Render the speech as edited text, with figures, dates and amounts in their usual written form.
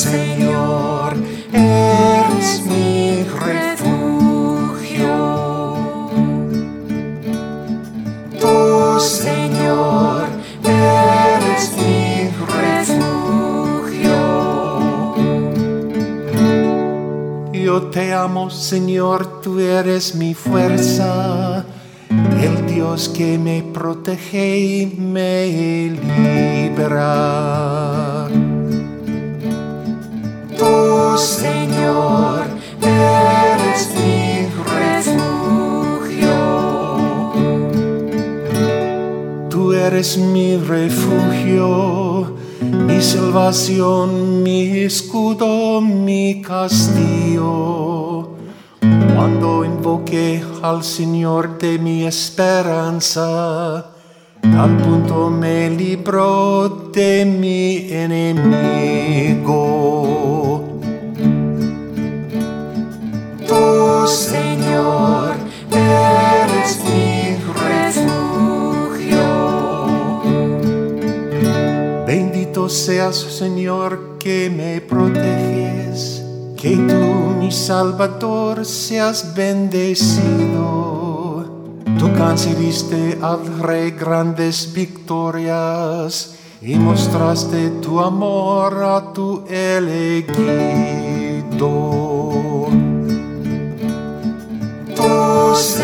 Señor, eres mi refugio. Tú, Señor, eres mi refugio. Yo te amo, Señor, tú eres mi fuerza, el Dios que me protege y me libera. Tú, Señor, eres mi refugio. Tú eres mi refugio, mi salvación, mi escudo, mi castillo. Cuando invoqué al Señor de mi esperanza, al punto me libró de mi enemigo. Tú, Señor, eres mi refugio. Bendito seas, Señor, que me proteges, que tú, mi Salvador, seas bendecido. Tú concediste al Rey grandes victorias y mostraste tu amor a tu elegido. Tú,